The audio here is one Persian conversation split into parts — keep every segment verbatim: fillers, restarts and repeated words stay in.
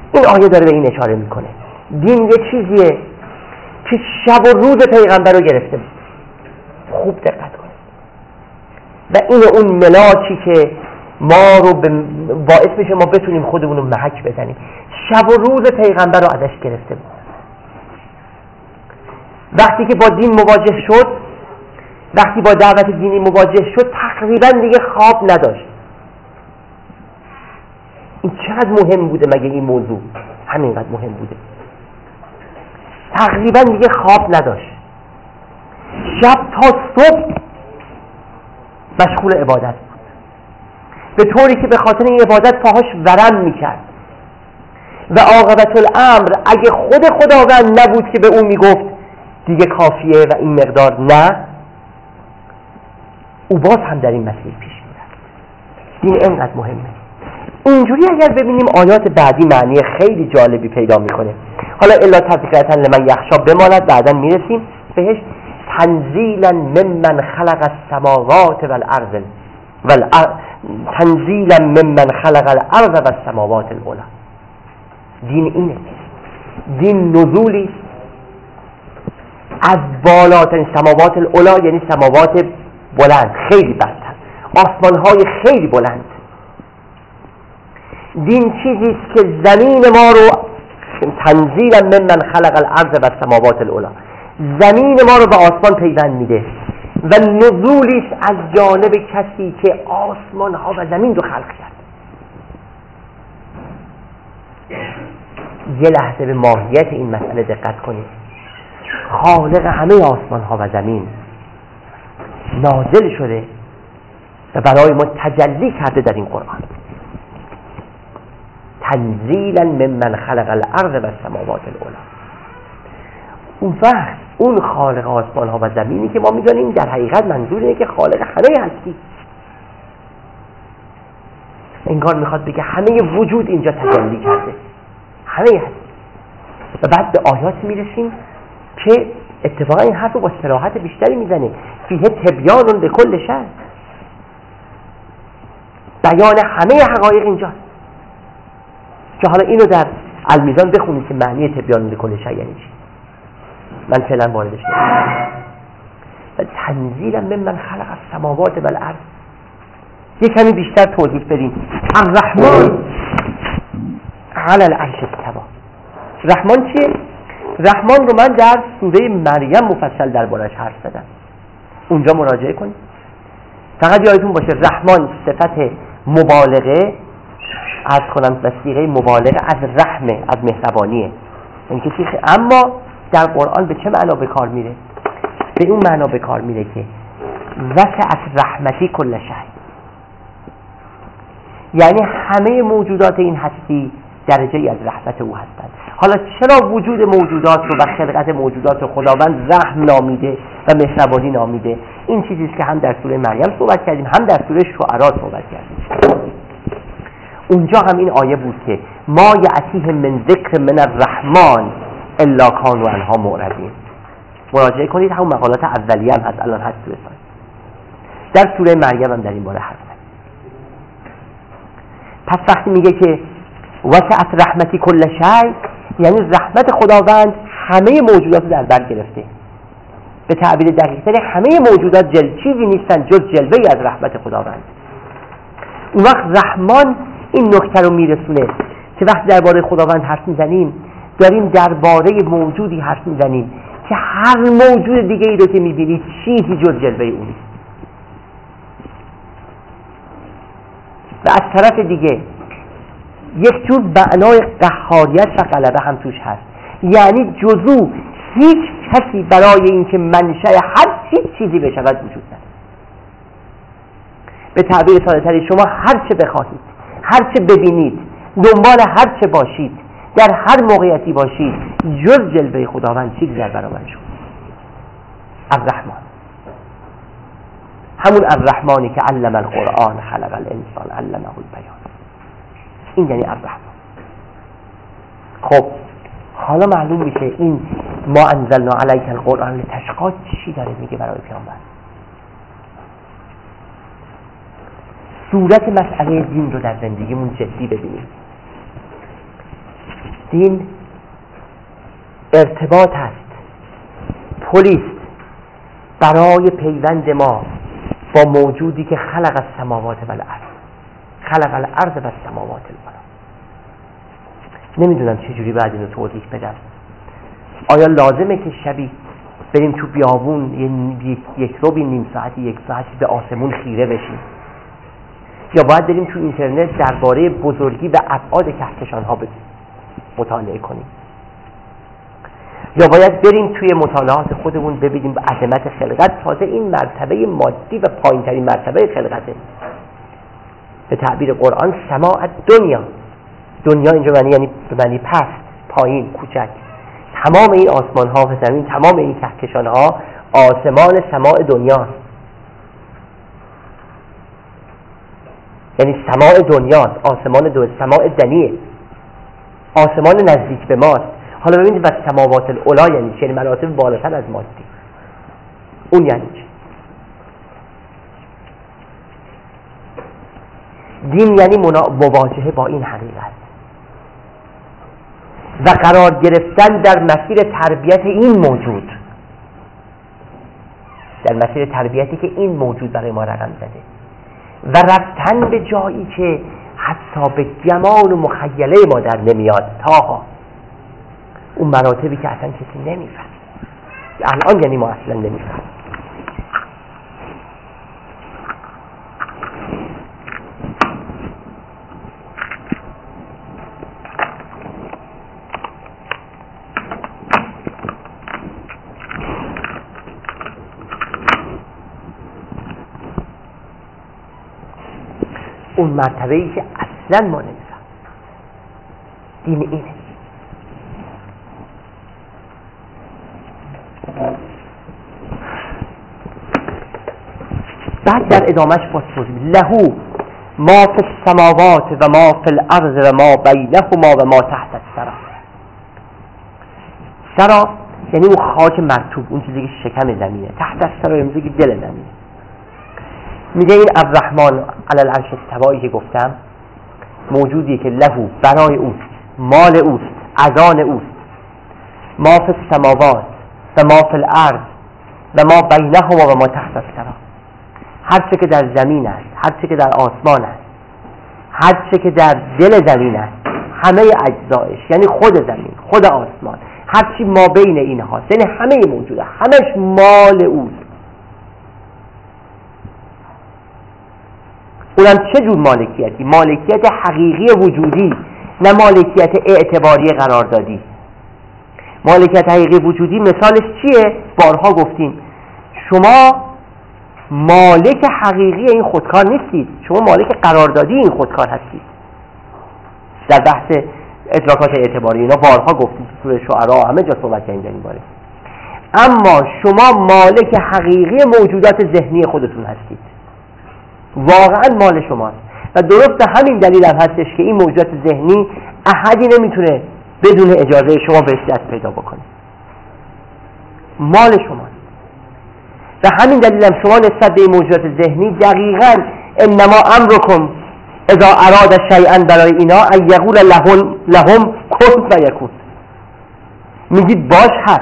این آیه داره به این اشاره میکنه. دین یه چیزیه که شب و روز پیغمبر رو گرفته. خوب دقت کنید. و این اون ملاکی که ما رو باعث میشه ما بتونیم خودمون رو محک بزنیم. شب و روز پیغمبر رو ازش گرفته بود. وقتی که با دین مواجه شد، وقتی با دعوت دینی مواجه شد، تقریبا دیگه خواب نداشت. این چقدر مهم بوده مگه این موضوع؟ همینقدر مهم بوده. تقریبا دیگه خواب نداشت. شب تا صبح مشغول عبادت بود، به طوری که به خاطر این عبادت پاهاش ورم میکرد و عاقبت الامر اگه خود خداوند نبود که به اون میگفت دیگه کافیه و این مقدار نه، او باز هم در این مسیر پیش میرفت. دین اینقدر مهمه. اینجوری اگر ببینیم آیات بعدی معنی خیلی جالبی پیدا میکنه. حالا الا تذکرة لمن یخشی بماند، بعداً میرسیم بهش. تنزیلا ممن خلق السماوات والارض والارض تنزیلا ممن خلق الارض والسماوات العلی. دین اینه. دین نزولی از بالاترین سماوات العلی، یعنی سماوات بلند، خیلی برتر، آسمان‌های خیلی بلند. دین چیزی است که زمین ما رو تنزیلا ممن خلق الارض والسماوات العلی، زمین ما رو به آسمان پیوند میده و نزولی است از جانب کسی که آسمان ها و زمین رو خلق کرد. یه لحظه به ماهیت این مسئله دقت کنید. خالق همه آسمان ها و زمین نازل شده و برای ما تجلی کرده در این قرآن. تنزیلا ممن خلق الارض والسماوات العلی. اون وقت اون خالق آسمان ها و زمینی که ما میدانیم در حقیقت منظور اینه که خالق همه هستی. انگار میخواد بگه همه وجود اینجا تجلی کرده، همه هستی. و بعد به آیات میرسیم که اتفاقا این حرف رو با صراحت بیشتری میزنه. فیه تبیان لکل شیء، بیان همه حقایق اینجاست. که حالا اینو در المیزان بخونید که معنی تبیان لکل شیء یعنی چی. من فعلا واردش نمیشم. و تنزیلا ممن خلق السماوات والارض. یک کمی بیشتر توضیح بدیم. الرحمن علی العرش استوى. رحمان چیه؟ رحمان رو من در سوره مریم مفصل دربارش حرف زدم، اونجا مراجعه کنید. فقط یادتون باشه رحمان صفت مبالغه، عرض کنم به صیغه مبالغه از رحمه، از مهربانیه. این که اما در قرآن به چه معنا به کار میره؟ به اون معنا به کار میره که وسعت رحمتی کل شیء، یعنی همه موجودات این هستی درجه ای از رحمت او هستند. حالا چرا وجود موجودات رو و خلقت موجودات رو خداوند رحم نامیده و مهربانی نامیده؟ این چیزی است که هم در سوره مریم صحبت کردیم، هم در سوره شعراء صحبت کردیم. اونجا هم این آیه بود که ما یأتیهم من ذکر من الرحمن الا کانوا عنها معرضین. مراجعه کنید، همون مقالات اولیه هم هست، الان هست توی سایت. در سوره مریم هم در این باره حرف زد. پس وقتی میگه که وسعت رحمتی کل شیء، یعنی رحمت خداوند همه موجودات رو در بر گرفته. به تعبیر دقیق‌تر همه موجودات جل چیزی نیستن جز جلوه‌ای از رحمت خداوند. اون وقت رحمان این نکته رو میرسونه که وقتی درباره خداوند حرف میزنیم داریم درباره موجودی حرف میزنیم که هر موجود دیگه ای رو که میبینید چیزی جز جلوه اون نیست. و از طرف دیگه یک جور معنای قهاریت و غلبه هم توش هست، یعنی جزو هیچ کسی برای اینکه منشأ هر هیچ چیزی بشود وجود نداره. به تعبیر ساده‌تری شما هر چه بخواهید، هر چه ببینید، دنبال هر چه باشید، در هر موقعیتی باشید، جز جلوه خداوند چیزی در برابر شما. الرحمن، همون الرحمانی که علم القرآن خلق الانسان علمه البیان، این یعنی الرحمن. خب حالا معلوم میشه این ما انزلنا علیک القرآن لتشقی چی داره میگه برای پیامبر. صورت مسئله دین رو در زندگیمون جدی ببینیم. دین ارتباط است، پلیست برای پیوند ما با موجودی که خلق السماوات و الارض، خلق الارض و السماوات العلی. نمیدونم چجوری بعد اینو توضیح بدم. آیا لازمه که شبی بریم تو بیابون یک, یک روبی نیم ساعتی یک ساعتی به آسمون خیره بشیم، یا باید بریم تو اینترنت درباره بزرگی و ابعاد کهکشان ها مطالعه کنیم، یا باید بریم توی مطالعات خودمون ببینیم به عظمت خلقت؟ تازه این مرتبه مادی و پایین ترین مرتبه خلقته. به تعبیر قرآن سماع دنیا، دنیا اینجا معنی یعنی به معنی پست، پایین، کوچک. تمام این آسمان ها و زمین، تمام این کهکشان ها آسمان سماع دنیاست، یعنی سماع دنیاست، آسمان دو سماع دنیه، آسمان نزدیک به ماست. حالا ببینید و سماوات العلا یعنی چه؟ یعنی مراتب بالاتر از مادی. اون یعنی چه؟ دین یعنی مواجهه با این حقیقت و قرار گرفتن در مسیر تربیت این موجود، در مسیر تربیتی که این موجود برای ما رقم زده، و رفتن به جایی که حتی به گمان و مخیله ما در نمیاد. تاها اون مراتبی که اصلا کسی نمیفهم. الان یعنی ما اصلا نمیفهم. اون مرتبه‌ای که اصلا ما نمیفهم. دین اینه. بعد در ادامهش باز توضیح لهو ما فی السماوات و ما فی الارض و ما بینهما و ما تحت الثری. ثری یعنی اون خاک مرطوب، اون چیزی که شکم زمینه. تحت الثری یعنی چیزی که دل زمینه. میگه این الرحمن علی العرش استوایی که گفتم موجودیه که لهو برای اوست، مال اوست، اذان اوست. ما فی السماوات و ما فی الارض و ما بینهما و ما تحت الثری. هر چه که در زمین است، هر چه که در آسمان است، هر چه که در دل زمین است، همه اجزایش یعنی خود زمین، خود آسمان، هر چی ما بین این هاست، یعنی همه موجوده، همش مال اوست. اونم چه جور مالکیتی؟ مالکیت حقیقی وجودی، نه مالکیت اعتباری قراردادی. مالکیت حقیقی وجودی مثالش چیه؟ بارها گفتیم شما مالک حقیقی این خودکار نیستید، شما مالک قراردادی این خودکار هستید. در بحث ادراکات اعتباری اینا بارها گفتیم، سوره شعراء همه جا صحبت کردیم در این باره. اما شما مالک حقیقی موجودات ذهنی خودتون هستید، واقعا مال شماست. و درست همین دلیل هم هستش که این موجودات ذهنی احدی نمیتونه بدون اجازه شما بهش دست پیدا بکنه، مال شماست. و همین دلیل هم شما نسبت به این موجودات ذهنی دقیقاً انما امرکم اذا اراد شیئا برای اینا ان یقول لهم لهم کن فیکون. میگید باش هست.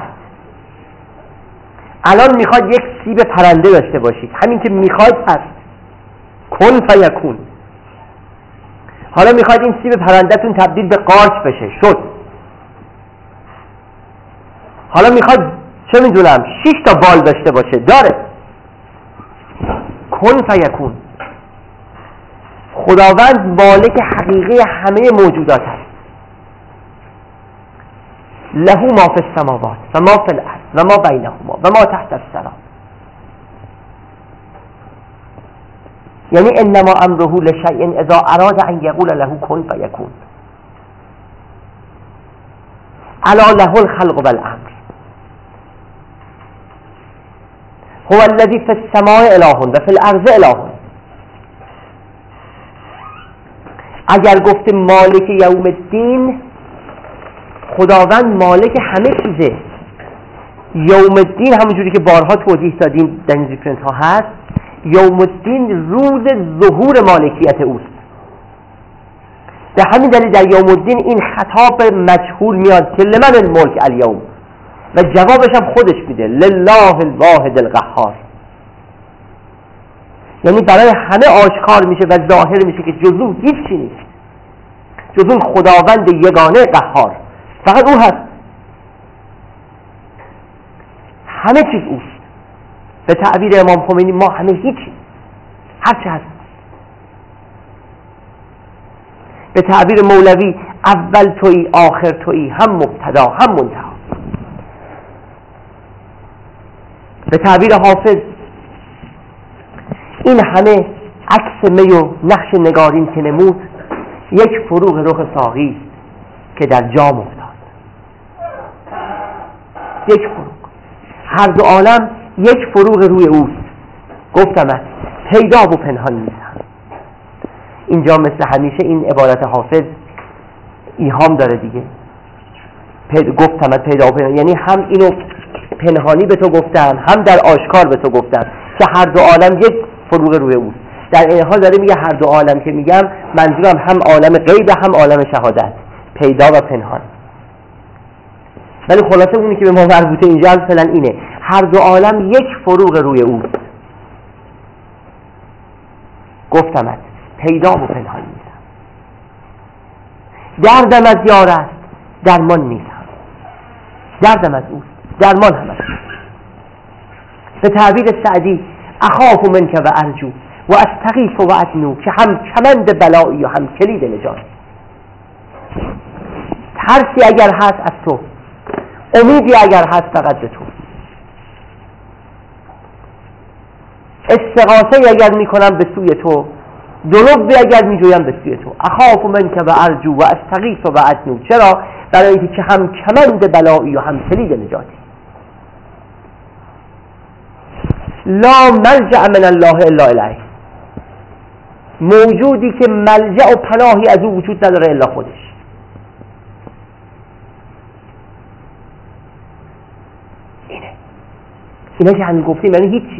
الان میخواد یک سیب پرنده داشته باشید، همین که میخواید هست، کن فیکون. حالا میخواید این سیب پرندهتون تبدیل به قارچ بشه، شد. حالا میخواد چه میدونم شش تا بال داشته باشه، داره. کن فیکون. خداوند مالک حقیقی همه موجودات است. له ما فی السماوات و ما فی الارض و ما بینهما و ما تحت الثری. یعنی انما امره لشیء اذا اراد ان یقول له کن فیکون. الا له الخلق والامر. هو الذي في السماء اله و فی الارض اله. اگر گفت مالک یوم الدین، خداوند مالک همه چیزه. یوم الدین همونجوری که بارها توضیح دادیم در این ریفرنس ها هست، یوم الدین روز ظهور مالکیت اوست. به همین دلیل در یوم الدین این خطاب مجهول میاد که لمن الملک الیوم، و جوابش هم خودش میده لله الواحد القهار. یعنی برای همه آشکار میشه و ظاهر میشه که جز او هیچی نیست، جز اون خداوند یگانه قهار، فقط او هست، همه چیز اوست. به تعبیر امام خمینی ما همه هیچی، هرچی هست. به تعبیر مولوی اول تویی آخر تویی، هم مبتدا هم منتهی. به تعبیر حافظ این همه عکس می و نقش نگارین که نمود، یک فروغ رخ ساقی که در جام افتاد. یک فروغ، هر دو عالم یک فروغ روی اوست. گفتم پیدا و پنهان نیستم. اینجا مثل همیشه این عبارت حافظ ایهام داره دیگه. گفتم پیدا و پنهان، یعنی هم اینو پنهانی به تو گفتم، هم در آشکار به تو گفتم که هر دو عالم یک فروغ روی اوست. در این حال داره میگه هر دو عالم که میگم منظورم هم عالم غیب هم عالم شهادت، پیدا و پنهان. ولی خلاصه اونی که به ما مربوطه اینجا فعلا اینه، هر دو عالم یک فروغ روی اوست. گفتمت پیدا و پنهان نیستم، دردم از یار است درمان نیستم. دردم از اوست، درمان هم است. به تعبیر سعدی اخاف منک و ارجو و استغیث و ادنو، که هم کمند بلایی و هم کلید نجات. ترسی اگر هست از تو، امیدی اگر هست فقط به تو، استغاثه اگر میکنم به سوی تو، دلوبی اگر میجویم به سوی تو. اخاف منک و ارجو و استغیث و ادنو. چرا؟ برای اینکه هم کمند بلایی و هم کلید نجاتی. لا ملجأ من الله الا الیه، موجودی که ملجأ و پناهی از او وجود نداره الا خودش. اینه اینا که همین گفتیم یعنی هیچی.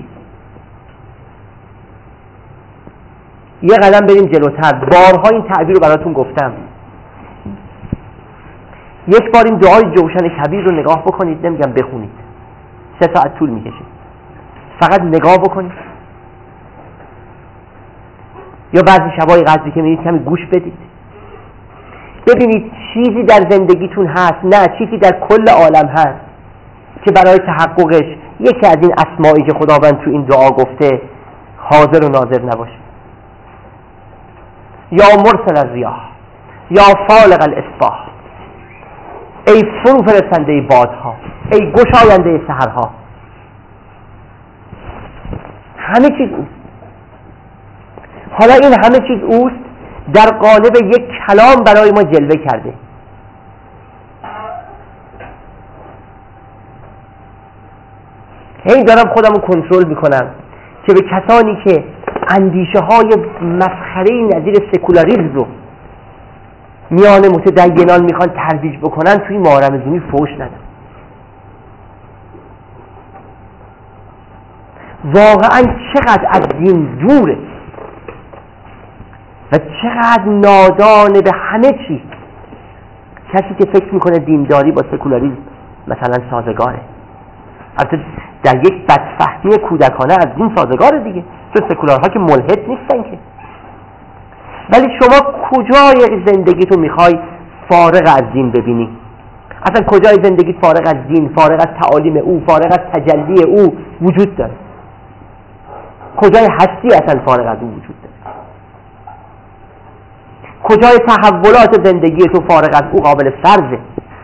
یه قدم بریم جلوتر. بارها این تعبیر رو براتون گفتم. یک بار این دعای جوشن کبیر رو نگاه بکنید، نمیگم بخونید، سه ساعت طول میکشه، فقط نگاه بکنید. یا بعضی شبای قدری که میدید کمی گوش بدید، ببینید چیزی در زندگیتون هست، نه چیزی در کل عالم هست که برای تحققش یکی از این اسمایی که خداوند تو این دعا گفته حاضر و ناظر نباشه. یا مرسل الریاح، یا فالق الاصباح، ای فرو فرستنده بادها، ای گشاینده سحرها. همه چیز اوست. حالا این همه چیز اوست در قالب یک کلام برای ما جلوه کرده. هی دارم خودم رو کنترل میکنم که به کسانی که اندیشه های مسخره‌ای نظیر سکولاریسم رو میان متدینان میخوان ترویج بکنن توی ماهرمزونی فوش ندم. واقعا چقدر از دین دوره و چقدر نادانه به همه چیز کسی که فکر میکنه دینداری با سکولاریسم مثلا سازگاره. البته در یک بدفهمی کودکانه از دین سازگاره دیگه، چون سکولارها که ملحد نیستن که. ولی شما کجای زندگیتو میخوای فارغ از دین ببینی؟ اصلا کجای زندگیت فارغ از دین، فارغ از تعالیم او، فارغ از تجلی او وجود داره؟ کجای هستی اصلا فارغ از او وجود داره؟ کجای تحولات زندگی تو فارغ از او قابل فرضه؟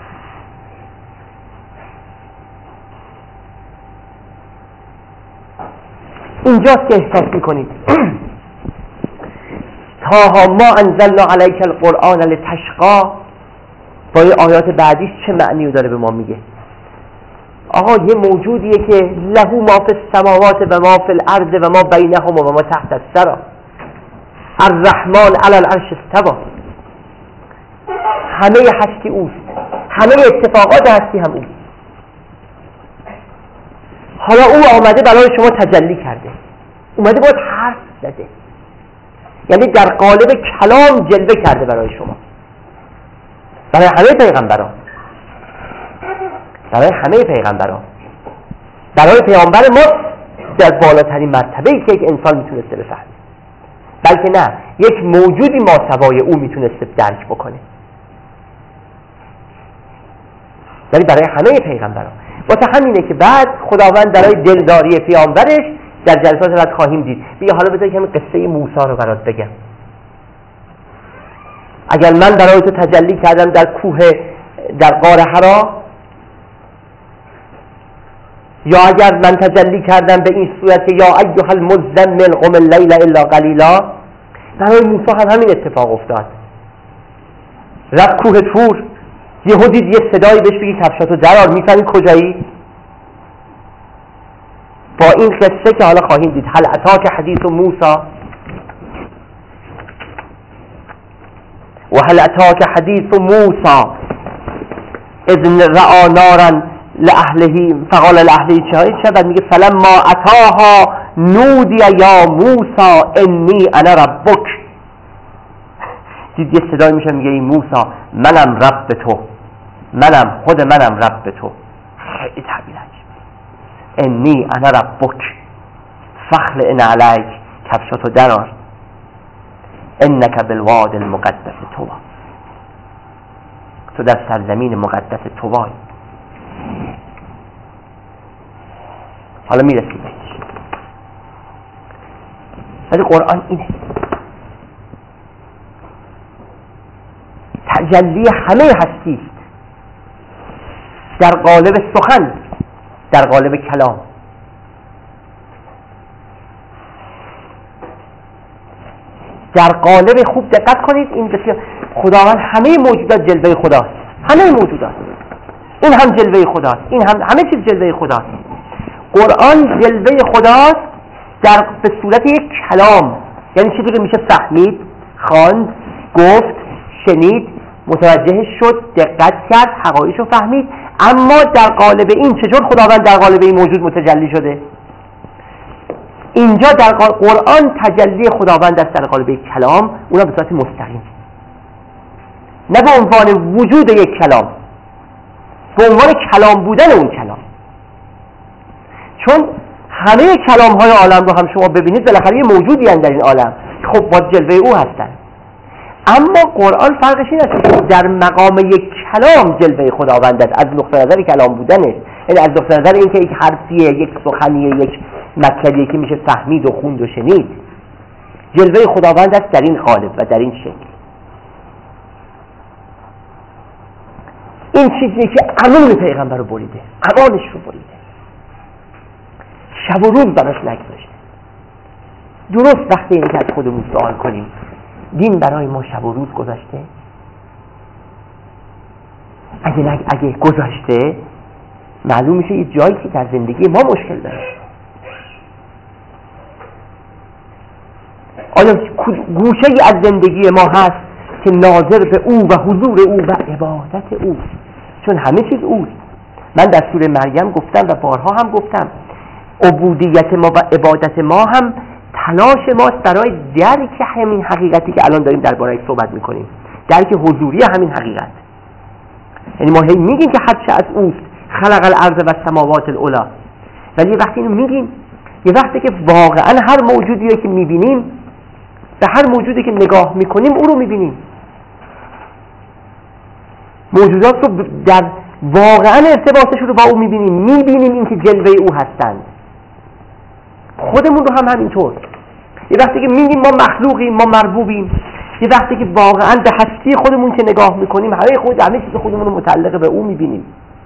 اینجاست که احساس میکنید تاها ما انزلنا علیک القرآن لتشقا با این آیات بعدیش چه معنی داره به ما میگه؟ آقا یه موجودیه که له ما فی السماوات و ما فی الارض و ما بینهما و ما تحت الثری، الرحمن علی العرش استوی. همه هستی اوست، همه اتفاقات هستی هم اوست. حالا او آمده برای شما تجلی کرده، اومده باید حرف زده. یعنی در قالب کلام جلوه کرده برای شما، برای همه پیغمبران، برای همه پیغمبران، برای پیامبر ما در بالاترین مرتبه‌ای که یک انسان میتونسته بفهمه، بلکه نه، یک موجودی ماسوای او میتونسته درک بکنه، یعنی برای همه پیغمبران. واسه همینه که بعد خداوند برای دلداری پیامبرش در جلسات بعد خواهیم دید. بیا حالا بذار همین قصه موسی رو برات بگم. اگر من برای تو تجلی کردم در کوه در غار حرا، یا اگر من تجلی کردم به این صورت که یا ایها المزمل قم اللیل الا قلیلا، برای موسی هم همین اتفاق افتاد. رفت کوه طور، یهو دید یه صدایی بهش بگی کفشاتو درار. میفهمی کجایی؟ با این قصه که حالا خواهیم دید. هل اتاک حدیث موسی و هل اتاک حدیث موسی اذ رأى نارا لأهله فقال لأهله چه بعد میگه فلما اتاها نودی یا موسی انی انا ربک. دید یه صدای میشه میگه ای موسی منم رب تو، منم خود منم رب تو. خیلی تعبیر عجیب. انی انا ربک فخلع علیک، کفشاتو درار، انک بالواد المقدس طوی، تو در سرزمین مقدس طوی. حالا میرسیم بهش. ولی قرآن اینه، تجلی همه هستی است در قالب سخن، در قالب کلام. در قالب، خوب دقت کنید این بسیار، خداوند همه موجودات جلوه خداست، همه موجودات، این هم جلوه خداست، این هم، همه چیز جلوه خداست. قرآن جلوه خداست در به صورت یک کلام، یعنی چیزی که میشه فهمید، خواند، گفت، شنید، متوجه شد، دقت کرد، حقایقش رو فهمید. اما در قالب این چطور خداوند در قالب این موجود متجلی شده؟ اینجا در قرآن تجلی خداوند است در قالب یک کلام، اونا به صورت مستقیم، نه به عنوان وجود یک کلام، به عنوان کلام بودن اون کلام. چون همه کلام های عالم رو هم شما ببینید بالاخره یه موجودی هستند در این عالم، خب با جلوه او هستن. اما قرآن فرقش این است که در مقام یک کلام جلوه خداوند است، از نقطه نظر کلام بودنش، یعنی از نقطه نظر اینکه یک حرفیه، یک سخنیه، یک مطلبیه که میشه فهمید و خوند و شنید. جلوه خداوند است در این قالب و در این شکل. این چیزی که امان پیغمبر رو بریده، امانش رو بریده، شب و روز براش نگذاشته. درست وقتی این که از خودمون سوال کنیم دین برای ما شب و روز گذاشته؟ اگه نگ... اگه گذاشته معلوم میشه یه جایی که در زندگی ما مشکل داره. آیا گوشه‌ای از زندگی ما هست که ناظر به او و حضور او و عبادت او؟ چون همه چیز اوست. من در سوره مریم گفتم و بارها هم گفتم، عبودیت ما و عبادت ما هم تلاش ماست برای درک همین حقیقتی که الان داریم درباره‌اش صحبت میکنیم، درک حضوری همین حقیقت. یعنی ما هی میگیم که هر چه از اوست، خلق الارض و السماوات العلی، ولی یه وقتی اینو میگیم، یه وقتی که واقعا هر موجودی رو که میبینیم، به هر موجودی که نگاه میکنیم او رو میبینیم، موجودات رو در واقعا ارتباطش رو با او میبینیم، میبینیم این که جلوه او هستند. خودمون رو هم همینطور. یه وقتی که میگیم ما مخلوقیم، ما مربوبیم، یه وقتی که واقعا به هستی خودمون که نگاه میکنیم، همه خود همه چیز خودمون رو متعلق به او میبینیم.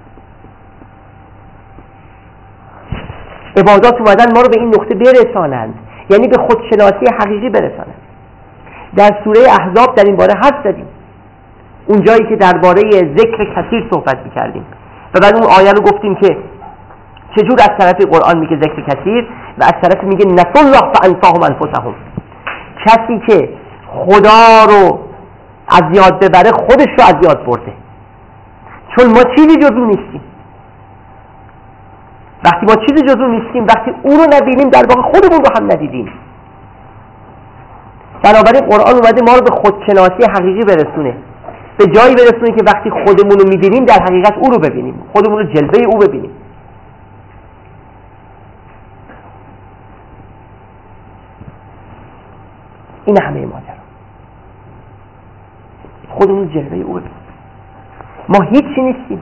عبادات اومدن ما رو به این نقطه برسانند، یعنی به خودشناسی حقیقی برسانند. در سوره احزاب در این باره حرف زدیم، اون جایی که درباره ذکر کثیر صحبت میکردیم و بعد اون آیه رو گفتیم که چجور از طرف قرآن میگه ذکر کثیر و از طرف میگه نسوا الله فانساهم انفسهم. کسی که خدا رو از یاد ببره خودش رو از یاد برده، چون ما چیزی جز اون نیستیم. وقتی ما چیزی جز اون نیستیم، وقتی او رو نبینیم، در واقع خودمون رو هم ندیدیم. بنابراین قرآن اومده ما رو به خودشناسی حقیقی برسونه، به جایی برسونه که وقتی خودمون رو میبینیم در حقیقت او رو ببینیم، خودمون رو جلوه او ببینیم. این همه ماجرا، خودمون جلوه او ببینیم. ما هیچی نیستیم،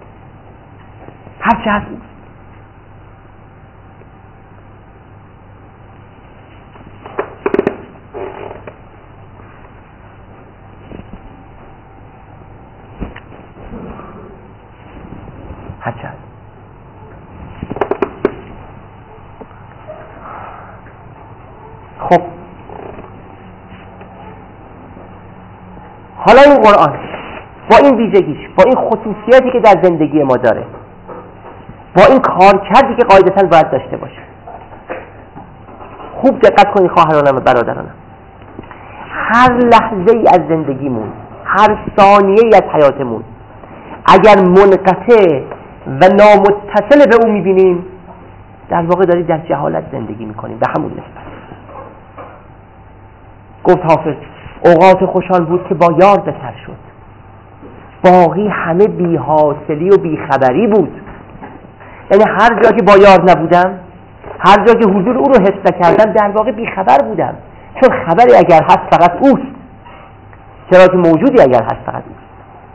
هرچه هست اوست. هرچه هست. خب حالا این قرآن با این ویژگیش، با این خصوصیاتی که در زندگی ما داره، با این کارکردی که قاعدتاً باید داشته باشه، خوب دقت کنید خواهرانم و برادرانم، هر لحظه ای از زندگیمون، هر ثانیه ای از حیاتمون اگر منقطع و نامتصل به او میبینیم، در واقع داریم در جهالت زندگی میکنیم. به همون نسبت گفت حافظ اوقات خوشان بود که با یار به سر شد، باقی همه بی حاصلی و بی خبری بود. یعنی هر جا که با یار نبودم، هر جا که حضور او رو حس نکردم، در واقع بی خبر بودم، چون خبری اگر هست فقط اوست، چرا که موجودی اگر هست فقط اوست،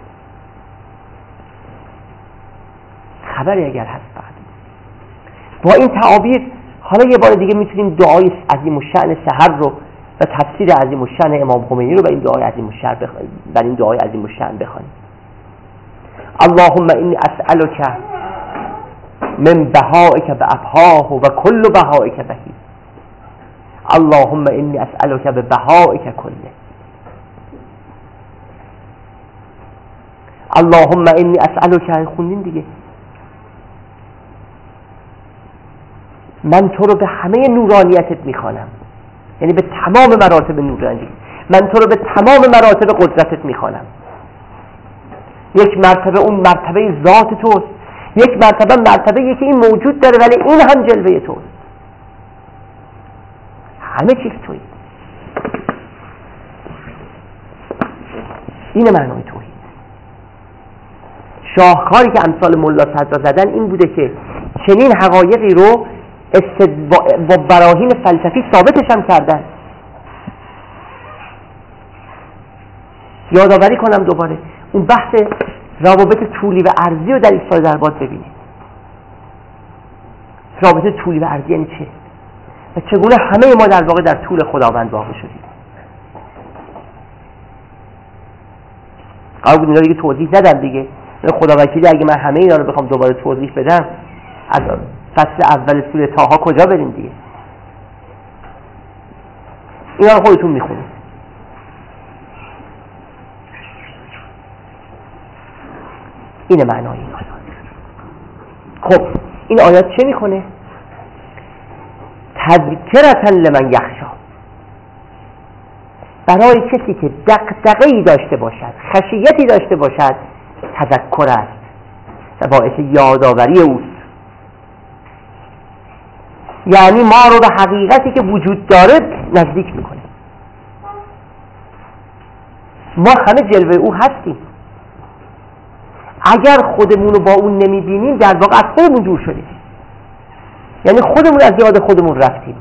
خبری اگر هست فقط اوست. با این تعابیر حالا یه بار دیگه میتونیم دعای عظیم الشأن سحر رو و تفسیر عظیم الشأن امام خمینی رو به این دعای عظیم الشأن بخوانیم، بر این دعای عظیم الشأن بخوانیم. اللهم انی اسألک من بهائک بأبهاه و کل بهائک بهی. اللهم انی اسألک ببهائک کله. اللهم انی اسألک، خوندین دیگه، من تو رو به همه نورانیتت میخوانم، یعنی به تمام مراتب نورانیت، من تو رو به تمام مراتب قدرتت میخوانم. یک مرتبه اون مرتبه ذات توست، یک مرتبه مرتبه یکی این موجود داره ولی این هم جلوه توست، همه چیز تویی. این معنای توحید. شاهکاری که امثال ملا صدرا زدن این بوده که چنین حقایقی رو با براهین فلسفی ثابتش هم کردن. یادآوری کنم دوباره اون بحث روابط طولی و عرضی رو در ایستای درباد ببینید. رابطه طولی و عرضی یعنی چه؟ و چگونه همه ما در واقع در طول خداوند واقع شدیم. قرار بود اینا دیگه توضیح ندم دیگه، خدا وکیلی اگه من همه اینا رو بخوام دوباره توضیح بدم از فصل اول سوره طه کجا بریم دیگه. اینا رو خودتون میخونید. این معنای این آیات. خب این آیات چه میکنه؟ تذکرة لمن یخشی، برای کسی که دغدغه‌ای داشته باشد، خشیتی داشته باشد، تذکر است و باعث یادآوری اوست. یعنی ما رو به حقیقتی که وجود داره نزدیک میکنه. ما همه جلوه او هستیم. اگر خودمون رو با اون نمیبینیم در واقع از خودمون دور شدیم، یعنی خودمون از یاد خودمون رفتیم.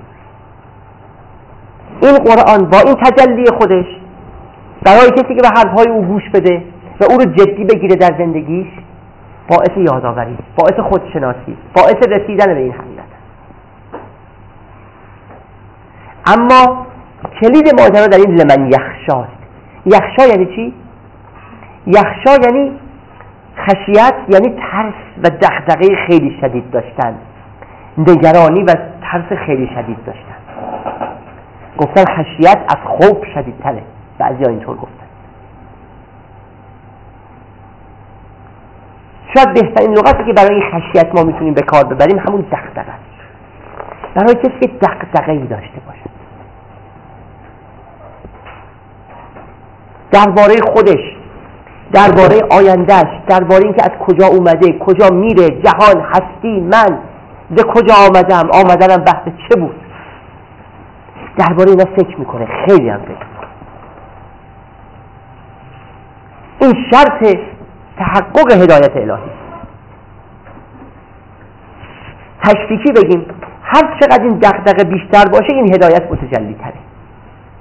این قرآن با این تجلی خودش برای کسی که به حرفهای او گوش بده و او رو جدی بگیره در زندگیش باعث یادآوری، باعث خودشناسی، باعث رسیدن به این حقیقت. اما کلید ماجرا در این لمن یخشاست. یخشا یعنی چی؟ یخشا یعنی خشیت، یعنی ترس و دغدغه خیلی شدید داشتن، نگرانی و ترس خیلی شدید داشتن. گفتن خشیت از خوف شدیدتره، بعضی ها اینطور گفتن. شاید بهترین لغتی که برای این خشیت ما میتونیم به کار ببریم همون دغدغه است. برای کسی که دغدغه‌ای داشته باشه درباره خودش، درباره آیندهش، درباره اینکه از کجا اومده، کجا میره، جهان، هستی، من به کجا آمدم، آمدنم بحث چه بود. درباره اینا فکر میکنه، خیلی هم فکر میکنه. این شرط تحقق هدایت الهی. تشریکی بگیم هر چقدر این دغدغه بیشتر باشه این هدایت متجلی تره.